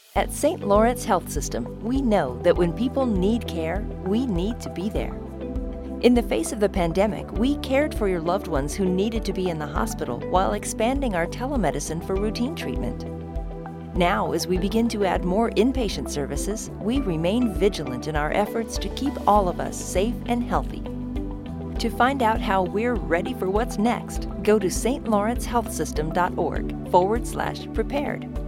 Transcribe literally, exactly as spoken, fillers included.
At Saint Lawrence Health System, we know that when people need care, we need to be there. In the face of the pandemic, we cared for your loved ones who needed to be in the hospital while expanding our telemedicine for routine treatment. Now, as we begin to add more inpatient services, we remain vigilant in our efforts to keep all of us safe and healthy. To find out how we're ready for what's next, go to stlawrencehealthsystem.org forward slash prepared.